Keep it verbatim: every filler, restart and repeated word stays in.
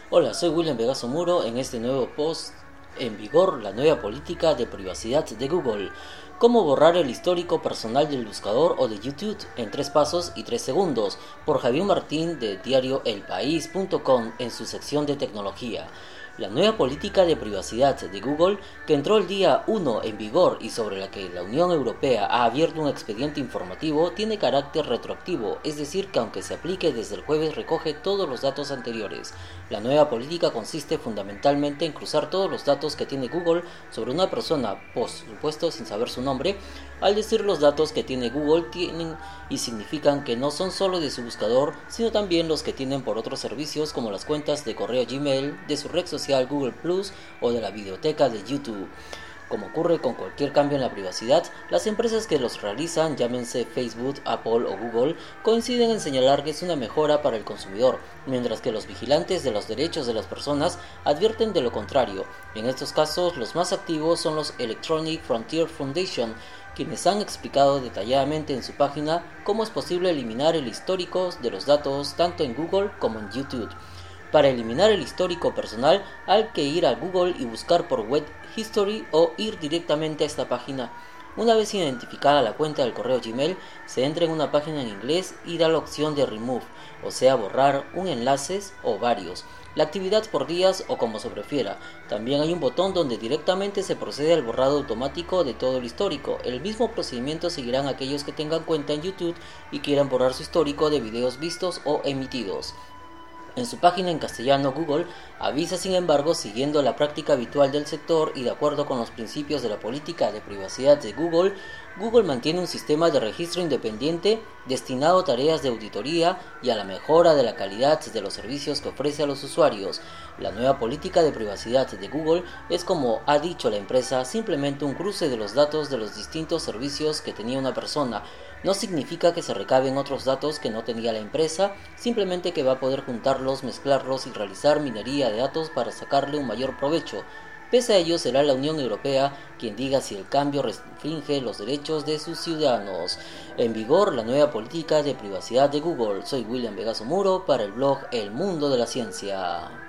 Hola, soy William Vegaso Muro. En este nuevo post, en vigor la nueva política de privacidad de Google. Cómo borrar el histórico personal del buscador o de YouTube en tres pasos y tres segundos, por Javier Martín de diario el país punto com en su sección de tecnología. La nueva política de privacidad de Google, que entró el día uno en vigor y sobre la que la Unión Europea ha abierto un expediente informativo, tiene carácter retroactivo, es decir, que aunque se aplique desde el jueves recoge todos los datos anteriores. La nueva política consiste fundamentalmente en cruzar todos los datos que tiene Google sobre una persona, por supuesto sin saber su nombre. Al decir los datos que tiene Google tienen y significan que no son solo de su buscador, sino también los que tienen por otros servicios como las cuentas de correo Gmail, de su red social Google Plus o de la biblioteca de YouTube. Como ocurre con cualquier cambio en la privacidad, las empresas que los realizan, llámense Facebook, Apple o Google, coinciden en señalar que es una mejora para el consumidor, mientras que los vigilantes de los derechos de las personas advierten de lo contrario. En estos casos, los más activos son los Electronic Frontier Foundation, quienes han explicado detalladamente en su página cómo es posible eliminar el histórico de los datos tanto en Google como en YouTube. Para eliminar el histórico personal hay que ir a Google y buscar por Web History o ir directamente a esta página. Una vez identificada la cuenta del correo Gmail, se entra en una página en inglés y da la opción de Remove, o sea borrar un enlace o varios, la actividad por días o como se prefiera. También hay un botón donde directamente se procede al borrado automático de todo el histórico. El mismo procedimiento seguirán aquellos que tengan cuenta en YouTube y quieran borrar su histórico de videos vistos o emitidos. En su página en castellano, Google avisa, sin embargo, siguiendo la práctica habitual del sector y de acuerdo con los principios de la política de privacidad de Google, Google mantiene un sistema de registro independiente destinado a tareas de auditoría y a la mejora de la calidad de los servicios que ofrece a los usuarios. La nueva política de privacidad de Google es, como ha dicho la empresa, simplemente un cruce de los datos de los distintos servicios que tenía una persona. No significa que se recaben otros datos que no tenía la empresa, simplemente que va a poder juntarlos, mezclarlos y realizar minería de datos para sacarle un mayor provecho. Pese a ello, será la Unión Europea quien diga si el cambio restringe los derechos de sus ciudadanos. En vigor la nueva política de privacidad de Google. Soy William Vegaso Muro para el blog El Mundo de la Ciencia.